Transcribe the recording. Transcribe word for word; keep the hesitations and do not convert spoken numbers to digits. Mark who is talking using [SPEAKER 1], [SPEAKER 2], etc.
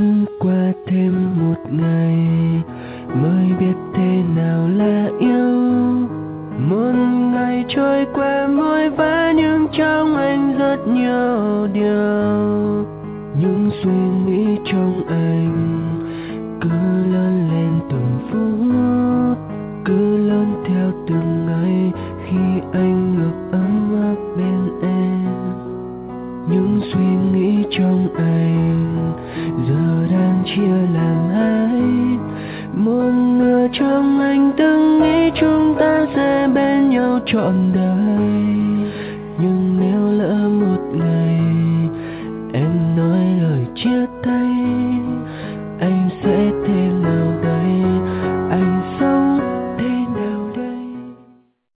[SPEAKER 1] qua thêm một ngày mới biết thế nào là yêu. Một ngày trôi qua vội vã nhưng trong anh rất nhiều điều. Những suy nghĩ trong anh cứ lớn lên từng phút, cứ lớn theo từng ngày khi anh được ấm áp bên em. Những suy nghĩ trong anh giờ đang chia làm hai. Một nửa trong anh từng nghĩ chúng ta sẽ bên nhau trọn đời,